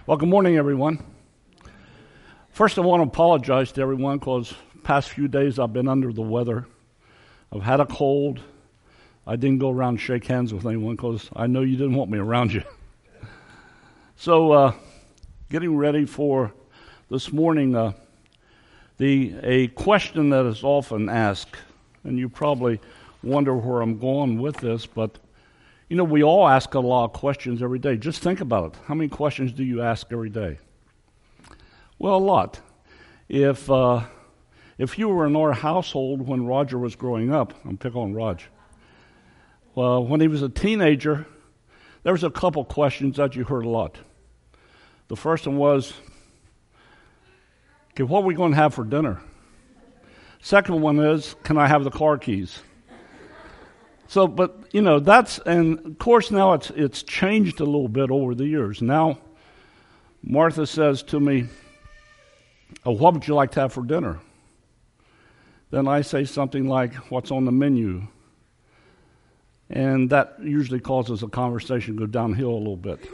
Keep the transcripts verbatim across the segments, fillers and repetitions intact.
Well, good morning, everyone. First, I want to apologize to everyone because past few days I've been under the weather. I've had a cold. I didn't go around and shake hands with anyone because I know you didn't want me around you. So, uh, getting ready for this morning, uh, the a question that is often asked, and you probably wonder where I'm going with this, but you know, we all ask a lot of questions every day. Just think about it. How many questions do you ask every day? Well, a lot. If uh, if you were in our household when Roger was growing up, I'm picking on Roger. Well, when he was a teenager, there was a couple questions that you heard a lot. The first one was, okay, what are we going to have for dinner? Second one is, can I have the car keys? So, but, you know, that's, and of course now it's it's changed a little bit over the years. Now, Martha says to me, oh, what would you like to have for dinner? Then I say something like, what's on the menu? And that usually causes a conversation to go downhill a little bit.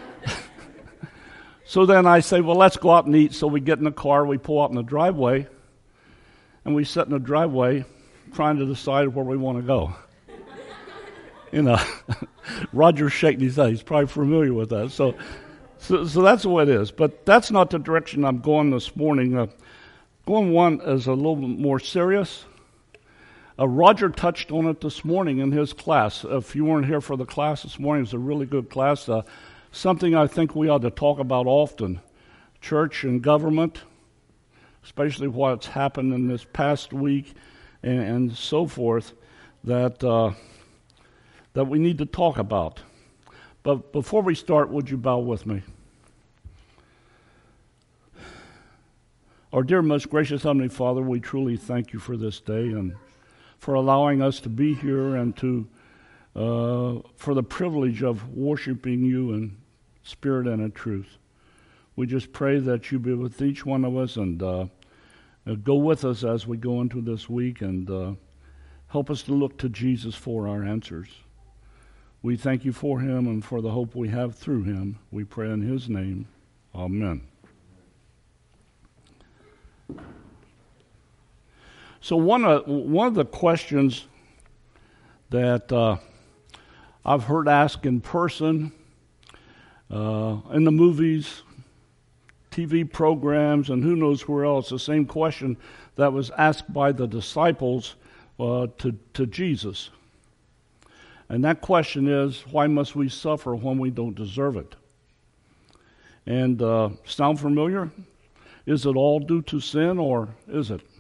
So then I say, well, let's go out and eat. So we get in the car, we pull out in the driveway, and we sit in the driveway trying to decide where we want to go. You know, Roger's shaking his head. He's probably familiar with that. So, so, so that's the way it is. But that's not the direction I'm going this morning. Uh, going one is a little bit more serious. Uh, Roger touched on it this morning in his class. If you weren't here for the class this morning, it was a really good class. Uh, something I think we ought to talk about often. Church and government, especially what's happened in this past week and, and so forth, that... Uh, that we need to talk about. But before we start, would you bow with me? Our dear, most gracious Heavenly Father, we truly thank you for this day and for allowing us to be here and to uh, for the privilege of worshiping you in spirit and in truth. We just pray that you be with each one of us and uh, uh, go with us as we go into this week and uh, help us to look to Jesus for our answers. We thank you for him and for the hope we have through him. We pray in his name. Amen. So one of, one of the questions that uh, I've heard asked in person, uh, in the movies, T V programs, and who knows where else, the same question that was asked by the disciples uh, to, to Jesus. And that question is, why must we suffer when we don't deserve it? And uh, sound familiar? Is it all due to sin, or is it?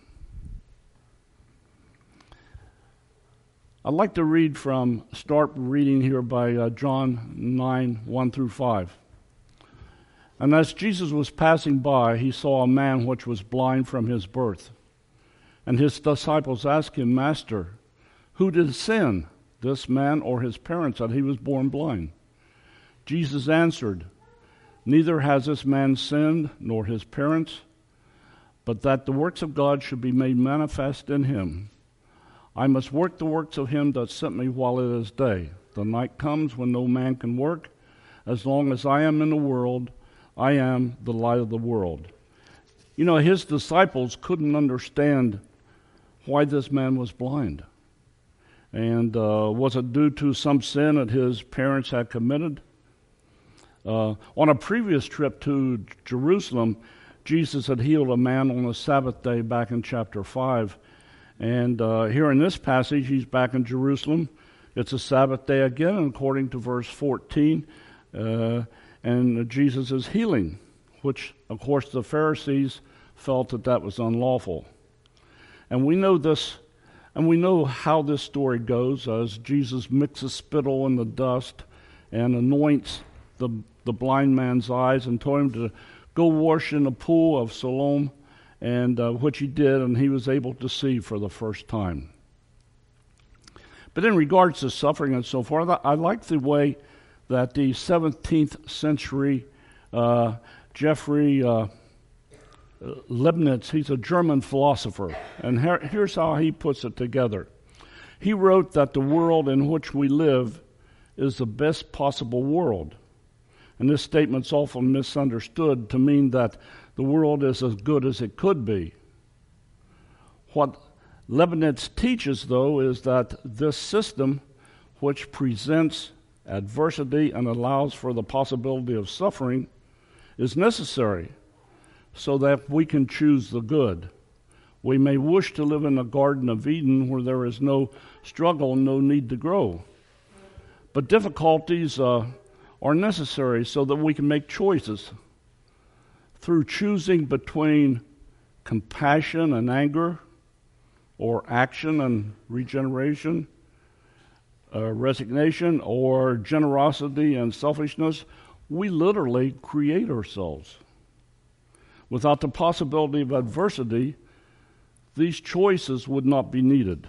I'd like to read from, start reading here by uh, John nine, one through five. And as Jesus was passing by, he saw a man which was blind from his birth. And his disciples asked him, Master, who did sin, this man or his parents, that he was born blind? Jesus answered, neither has this man sinned nor his parents, but that the works of God should be made manifest in him. I must work the works of him that sent me while it is day. The night comes when no man can work. As long as I am in the world, I am the light of the world. You know, his disciples couldn't understand why this man was blind. And uh, was it due to some sin that his parents had committed? Uh, on a previous trip to Jerusalem, Jesus had healed a man on the Sabbath day back in chapter five. And uh, here in this passage, he's back in Jerusalem. It's a Sabbath day again, and according to verse fourteen, uh, and Jesus is healing, which, of course, the Pharisees felt that that was unlawful. And we know this. And we know how this story goes as Jesus mixes spittle in the dust and anoints the, the blind man's eyes and told him to go wash in the pool of Siloam, and uh, which he did, and he was able to see for the first time. But in regards to suffering and so forth, I like the way that the seventeenth century uh, Jeffrey uh, Leibniz, he's a German philosopher, and here, here's how he puts it together. He wrote that the world in which we live is the best possible world, And this statement's often misunderstood to mean that the world is as good as it could be. What Leibniz teaches, though, is that this system, which presents adversity and allows for the possibility of suffering, is necessary so that we can choose the good. We may wish to live in the Garden of Eden where there is no struggle, no need to grow. But difficulties uh, are necessary so that we can make choices. Through choosing between compassion and anger, or action and regeneration, uh, resignation, or generosity and selfishness, we literally create ourselves. Without the possibility of adversity, these choices would not be needed,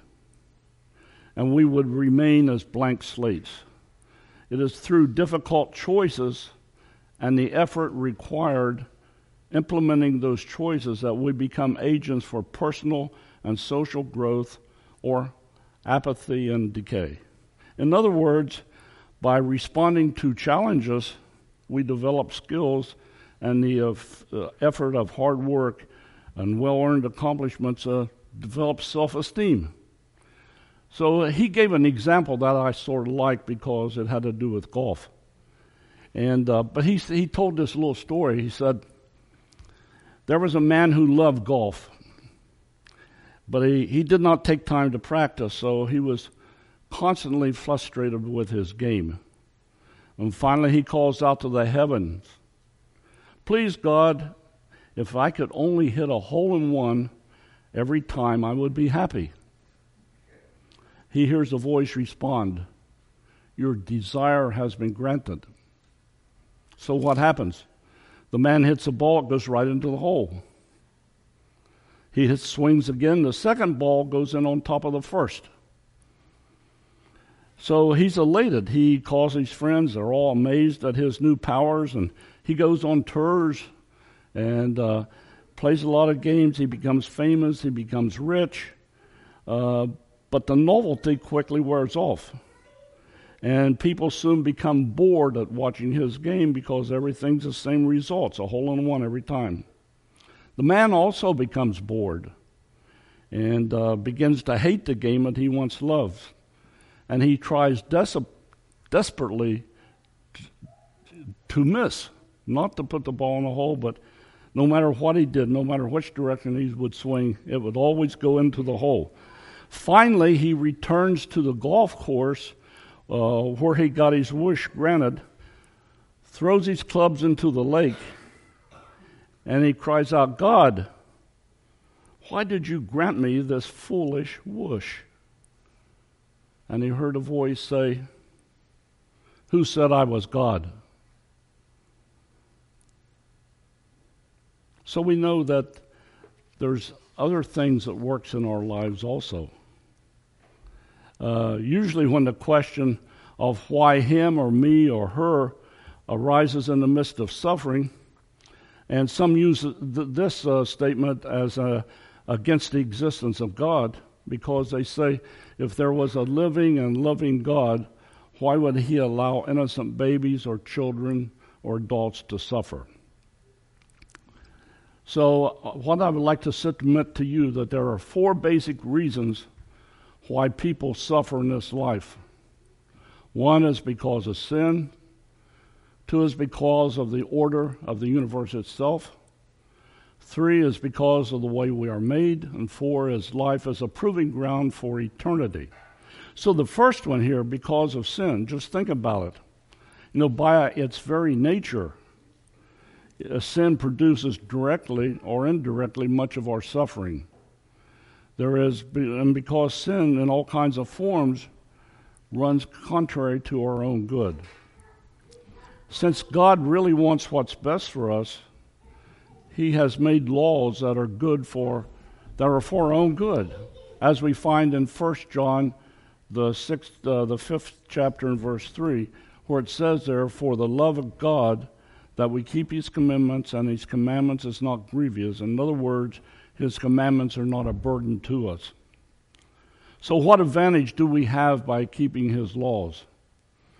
and we would remain as blank slates. It is through difficult choices and the effort required implementing those choices that we become agents for personal and social growth or apathy and decay. In other words, by responding to challenges, we develop skills, and the uh, f- uh, effort of hard work and well-earned accomplishments uh, develops self-esteem. So uh, he gave an example that I sort of liked because it had to do with golf. And uh, but he he told this little story. He said, there was a man who loved golf, but he, he did not take time to practice, so he was constantly frustrated with his game. And finally he calls out to the heavens, please, God, if I could only hit a hole-in-one every time, I would be happy. He hears a voice respond, your desire has been granted. So what happens? The man hits a ball, it goes right into the hole. He hits, swings again, the second ball goes in on top of the first. So he's elated. He calls his friends, they're all amazed at his new powers, and he goes on tours and uh, plays a lot of games. He becomes famous, he becomes rich, uh, but the novelty quickly wears off. And people soon become bored at watching his game because everything's the same results, a hole-in-one every time. The man also becomes bored and uh, begins to hate the game that he once loved. And he tries des- desperately t- to miss, not to put the ball in the hole, but no matter what he did, no matter which direction he would swing, it would always go into the hole. Finally, he returns to the golf course uh, where he got his wish granted, throws his clubs into the lake, and he cries out, God, why did you grant me this foolish wish? And he heard a voice say, who said I was God? So we know that there's other things that works in our lives also. Uh, usually when the question of why him or me or her arises in the midst of suffering, and some use th- this uh, statement as uh, against the existence of God, because they say, if there was a living and loving God, why would he allow innocent babies or children or adults to suffer? So uh, what I would like to submit to you, that there are four basic reasons why people suffer in this life. One is because of sin. Two is because of the order of the universe itself. Three is because of the way we are made. And four is life as a proving ground for eternity. So the first one here, because of sin, just think about it. You know, by its very nature, sin produces directly or indirectly much of our suffering. There is, and because sin in all kinds of forms runs contrary to our own good. Since God really wants what's best for us, he has made laws that are good for, that are for our own good, as we find in First John, the sixth, uh, the fifth chapter in verse three, where it says there, for the love of God, that we keep his commandments, and his commandments is not grievous. In other words, his commandments are not a burden to us. So what advantage do we have by keeping his laws?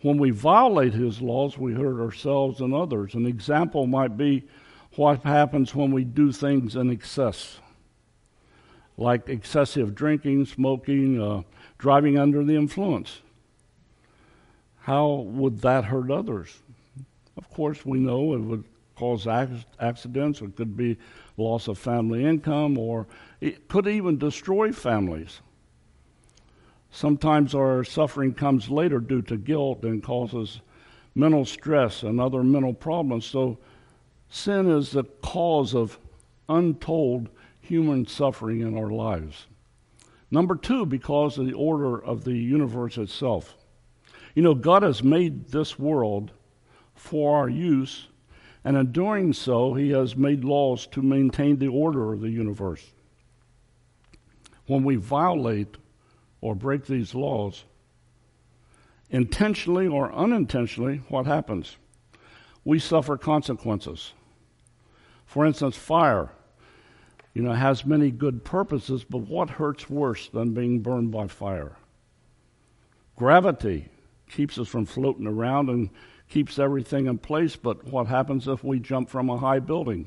When we violate his laws, we hurt ourselves and others. An example might be what happens when we do things in excess, like excessive drinking, smoking, uh, driving under the influence. How would that hurt others? Of course, we know it would cause accidents. It could be loss of family income, or it could even destroy families. Sometimes our suffering comes later due to guilt and causes mental stress and other mental problems. So sin is the cause of untold human suffering in our lives. Number two, because of the order of the universe itself. You know, God has made this world for our use, and in doing so, he has made laws to maintain the order of the universe. When we violate or break these laws, intentionally or unintentionally, what happens? We suffer consequences. For instance, fire, you know, has many good purposes, but what hurts worse than being burned by fire? Gravity keeps us from floating around and keeps everything in place, but what happens if we jump from a high building?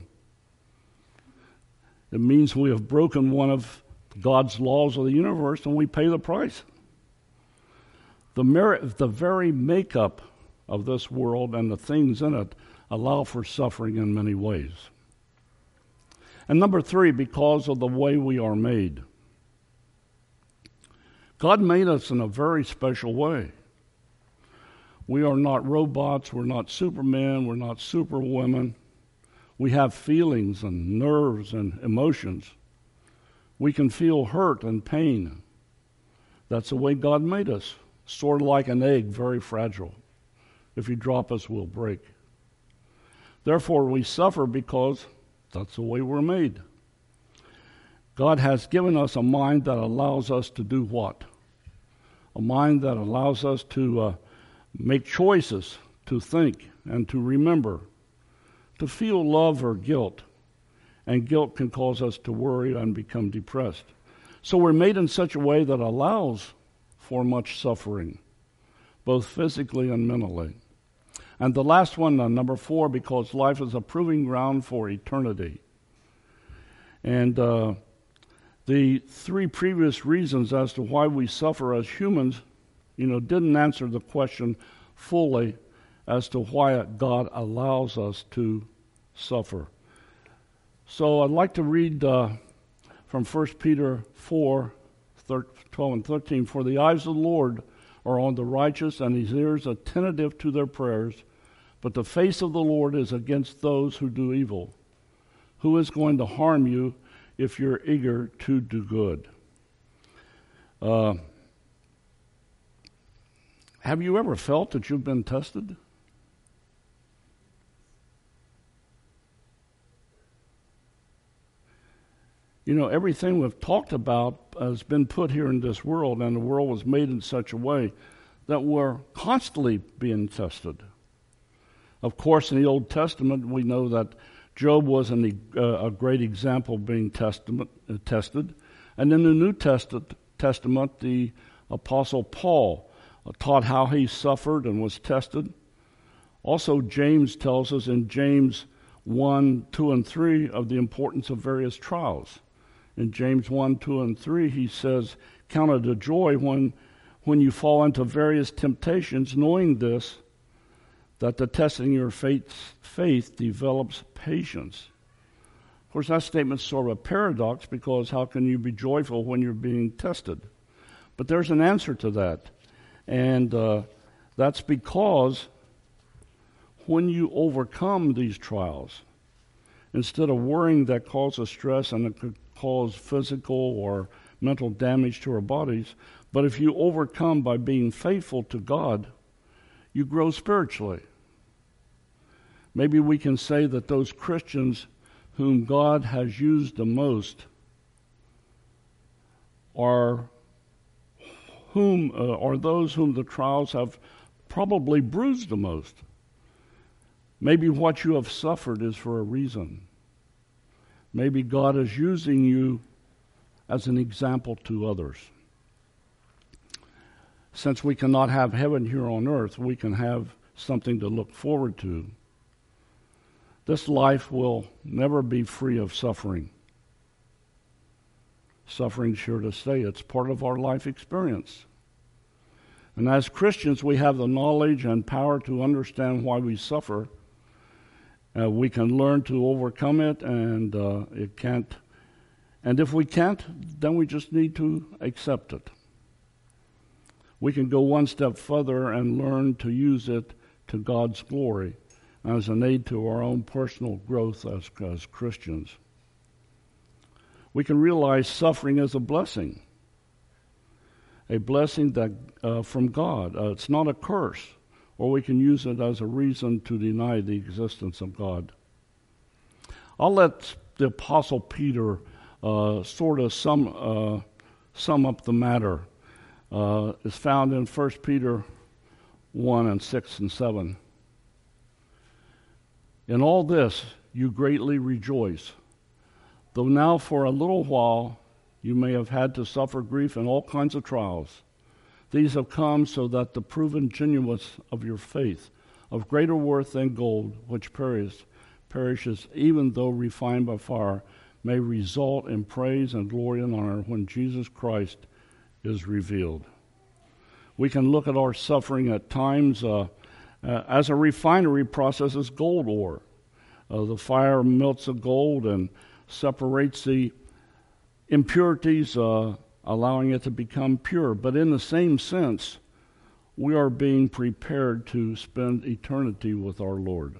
It means we have broken one of God's laws of the universe, and we pay the price. The, merit, the very makeup of this world and the things in it allow for suffering in many ways. And number three, because of the way we are made. God made us in a very special way. We are not robots, we're not supermen, we're not superwomen. We have feelings and nerves and emotions. We can feel hurt and pain. That's the way God made us. Sort of like an egg, very fragile. If you drop us, we'll break. Therefore, we suffer because that's the way we're made. God has given us a mind that allows us to do what? A mind that allows us to uh, make choices, to think, and to remember, to feel love or guilt. And guilt can cause us to worry and become depressed. So we're made in such a way that allows for much suffering, both physically and mentally. And the last one, uh, number four, because life is a proving ground for eternity. And uh, the three previous reasons as to why we suffer as humans, you know, didn't answer the question fully as to why God allows us to suffer. So I'd like to read uh, from First Peter four, twelve and thirteen. For the eyes of the Lord are on the righteous, and his ears attentive to their prayers. But the face of the Lord is against those who do evil. Who is going to harm you if you're eager to do good? Uh, have you ever felt that you've been tested? You know, everything we've talked about has been put here in this world, and the world was made in such a way that we're constantly being tested. Of course, in the Old Testament, we know that Job was an, uh, a great example of being testament, uh, tested. And in the New Testament, Testament the Apostle Paul uh, taught how he suffered and was tested. Also, James tells us in James one, two, and three of the importance of various trials. In James one, two, and three, he says, count it a joy when, when you fall into various temptations, knowing this, that the testing of your faith, faith develops patience. Of course, that statement's sort of a paradox, because how can you be joyful when you're being tested? But there's an answer to that. And uh, that's because when you overcome these trials, instead of worrying that causes stress and it could cause physical or mental damage to our bodies, but if you overcome by being faithful to God, you grow spiritually. Maybe we can say that those Christians whom God has used the most are whom uh, are those whom the trials have probably bruised the most. Maybe what you have suffered is for a reason. Maybe God is using you as an example to others. Since we cannot have heaven here on earth, we can have something to look forward to. This life will never be free of suffering. Suffering's here to stay. It's part of our life experience. And as Christians, we have the knowledge and power to understand why we suffer. Uh, we can learn to overcome it, and uh, it can't. And if we can't, then we just need to accept it. We can go one step further and learn to use it to God's glory as an aid to our own personal growth as, as Christians. We can realize suffering is a blessing, a blessing that uh, from God. Uh, it's not a curse, or we can use it as a reason to deny the existence of God. I'll let the Apostle Peter uh, sort of sum, uh, sum up the matter. Uh, it's found in First Peter one and six and seven. In all this you greatly rejoice, though now for a little while you may have had to suffer grief in all kinds of trials. These have come so that the proven genuineness of your faith, of greater worth than gold, which perishes, perishes even though refined by fire, may result in praise and glory and honor when Jesus Christ is revealed. We can look at our suffering at times uh, uh, as a refinery processes gold ore. Uh, the fire melts the gold and separates the impurities, uh, allowing it to become pure. But in the same sense, we are being prepared to spend eternity with our Lord.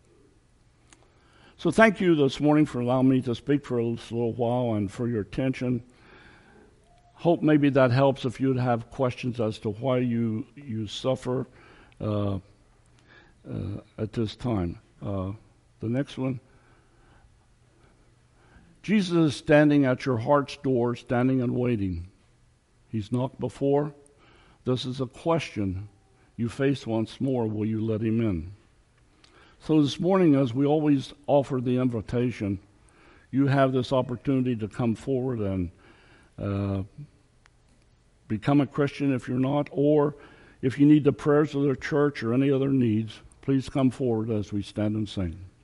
So thank you this morning for allowing me to speak for a little while and for your attention. Hope maybe that helps if you'd have questions as to why you, you suffer uh, uh, at this time. Uh, the next one. Jesus is standing at your heart's door, standing and waiting. He's knocked before. This is a question you face once more. Will you let him in? So this morning, as we always offer the invitation, you have this opportunity to come forward and uh, become a Christian if you're not, or if you need the prayers of the church or any other needs, please come forward as we stand and sing.